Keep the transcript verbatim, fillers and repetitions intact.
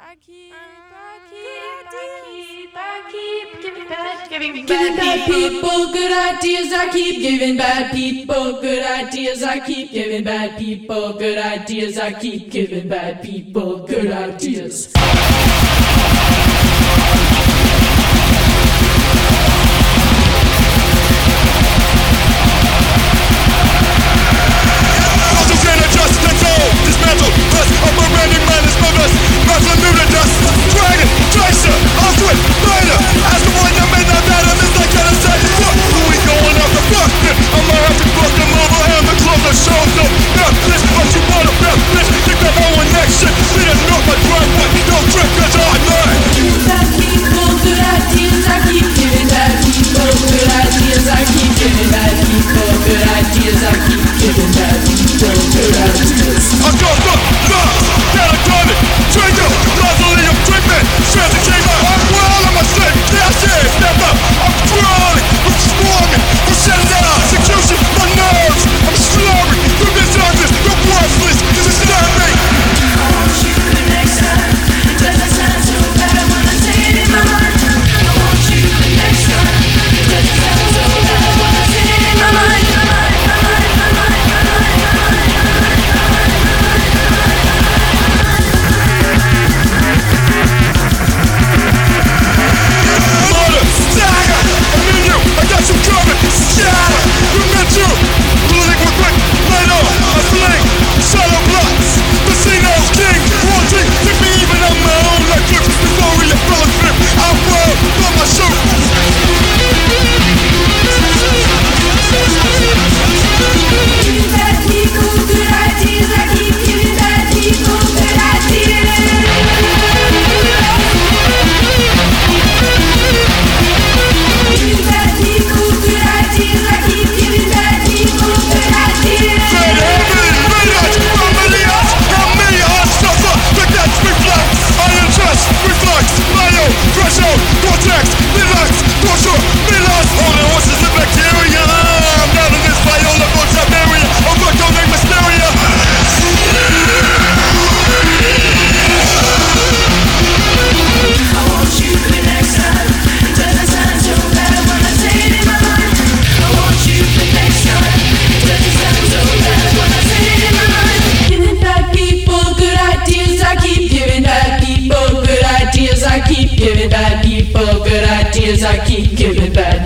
I keep, I keep, I keep, I keep giving bad, giving Giving bad bad people good ideas, I keep giving bad people good ideas, I keep giving bad people good ideas, I keep giving bad people good ideas. Giving bad people good ideas, I keep giving bad